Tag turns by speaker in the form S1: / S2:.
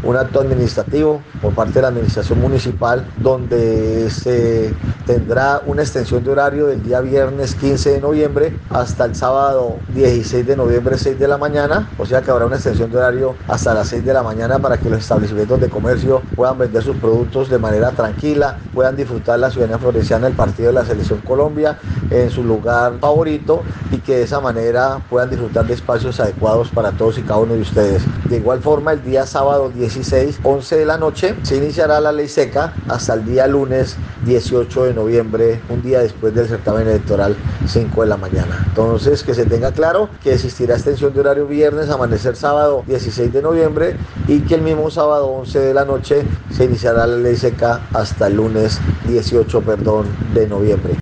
S1: un acto administrativo por parte de la administración municipal donde se tendrá una extensión de horario del día viernes 15 de noviembre hasta el sábado 16 de noviembre 6 de la mañana, o sea que habrá una extensión de horario hasta las 6 de la mañana para que los establecimientos de comercio puedan vender sus productos de manera tranquila, puedan disfrutar la ciudadanía florenciana del partido de la Selección Colombia en su lugar favorito y que de esa manera puedan disfrutar de espacios adecuados para todos y cada uno de ustedes. De igual forma, el día sábado 16, 11 de la noche, se iniciará la ley seca hasta el día lunes 18 de noviembre, un día después del certamen electoral, 5 de la mañana. Entonces, que se tenga claro que existirá extensión de horario viernes, amanecer sábado 16 de noviembre y que el mismo sábado 11 de la noche se iniciará la ley seca hasta el lunes 18, de noviembre.